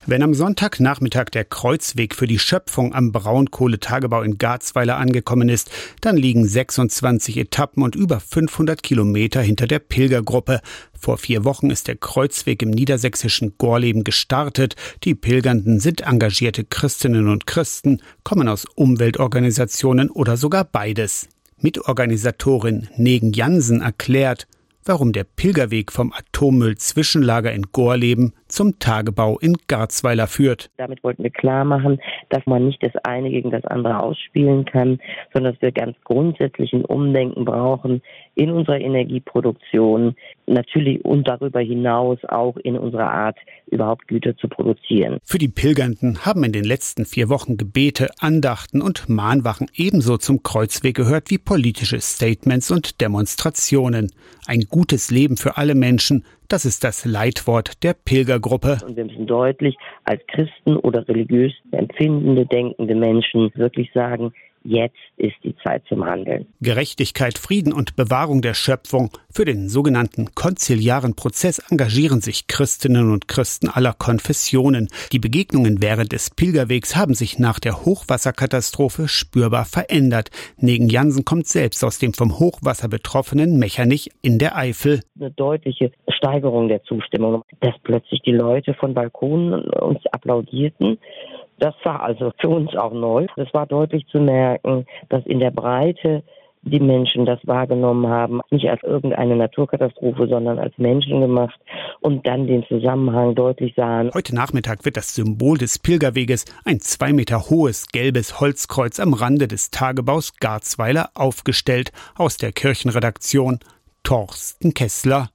Wenn am Sonntagnachmittag der Kreuzweg für die Schöpfung am Braunkohletagebau in Garzweiler angekommen ist, dann liegen 26 Etappen und über 500 Kilometer hinter der Pilgergruppe. Vor 4 Wochen ist der Kreuzweg im niedersächsischen Gorleben gestartet. Die Pilgernden sind engagierte Christinnen und Christen, kommen aus Umweltorganisationen oder sogar beides. Mitorganisatorin Negen Jansen erklärt, warum der Pilgerweg vom Atommüll-Zwischenlager in Gorleben zum Tagebau in Garzweiler führt. Damit wollten wir klar machen, dass man nicht das eine gegen das andere ausspielen kann, sondern dass wir ganz grundsätzlich ein Umdenken brauchen in unserer Energieproduktion, natürlich und darüber hinaus auch in unserer Art, überhaupt Güter zu produzieren. Für die Pilgernden haben in den letzten 4 Wochen Gebete, Andachten und Mahnwachen ebenso zum Kreuzweg gehört wie politische Statements und Demonstrationen. Ein gutes Leben für alle Menschen, das ist das Leitwort der Pilgergruppe. Und wir müssen deutlich als Christen oder religiös empfindende, denkende Menschen wirklich sagen, jetzt ist die Zeit zum Handeln. Gerechtigkeit, Frieden und Bewahrung der Schöpfung. Für den sogenannten konziliaren Prozess engagieren sich Christinnen und Christen aller Konfessionen. Die Begegnungen während des Pilgerwegs haben sich nach der Hochwasserkatastrophe spürbar verändert. Negen Jansen kommt selbst aus dem vom Hochwasser betroffenen Mechernich in der Eifel. Eine deutliche Steigerung der Zustimmung, dass plötzlich die Leute von Balkonen uns applaudierten. Das war also für uns auch neu. Es war deutlich zu merken, dass in der Breite die Menschen das wahrgenommen haben, nicht als irgendeine Naturkatastrophe, sondern als menschengemacht und dann den Zusammenhang deutlich sahen. Heute Nachmittag wird das Symbol des Pilgerweges, ein 2 Meter hohes gelbes Holzkreuz am Rande des Tagebaus Garzweiler, aufgestellt. Aus der Kirchenredaktion Thorsten Kessler.